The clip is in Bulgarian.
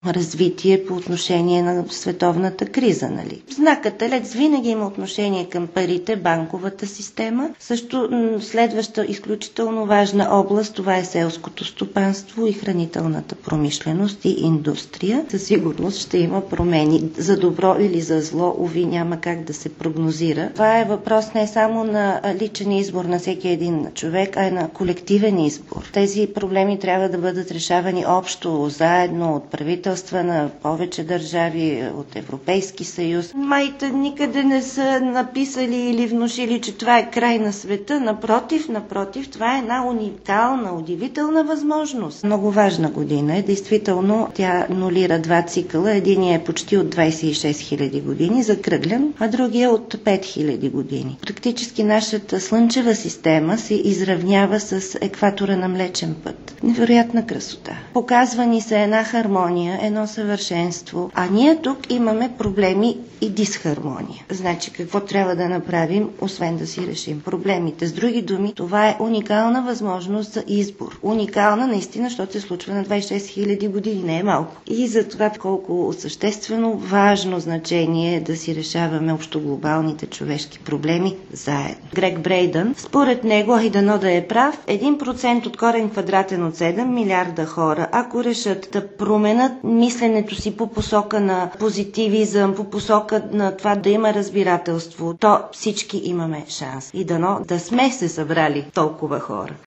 развитие по отношение на световната криза. Нали? Знакът Телец винаги има отношение към парите, банковата система. Също следваща изключително важна област, това е селското стопанство и хранителната промишленост и индустрия. Със сигурност ще има промени. За добро или за зло, уви, няма как да се прогнозира. Това е въпрос не само на личен избор на всеки един човек, а и на колективен избор. Тези проблеми трябва да бъдат решавани общо, заедно, от правителства на повече държави, от Европейски съюз. Майте никъде не са написали или внушили, че това е край на света. Напротив, това е една уникална, удивителна възможност. Много важна година е. Действително, тя нулира два цикъла. Единият е почти от 26 000 години, закръглен, а другия от 5 000 години. Практически нашата слънчева система се изравнява с екватора на Млечен път. Невероятна красота. Показва ни се една хармония, едно съвършенство, а ние тук имаме проблеми и дисхармония. Значи, какво трябва да направим, освен да си решим проблемите? С други думи, това е уникална възможност за избор. Уникална наистина, защото се случва на 26 000 години, не е малко. И за това колко съществено важно значение е да си решаваме общоглобалните човешки проблеми заедно. Грег Брейдън, според него, и дано да е прав, 1% от корен квадратен от 7 милиарда хора, ако решат да променят мисленето си по посока на позитивизъм, по посока на това да има разбирателство, то всички имаме шанс. И дано да сме се събрали толкова хора.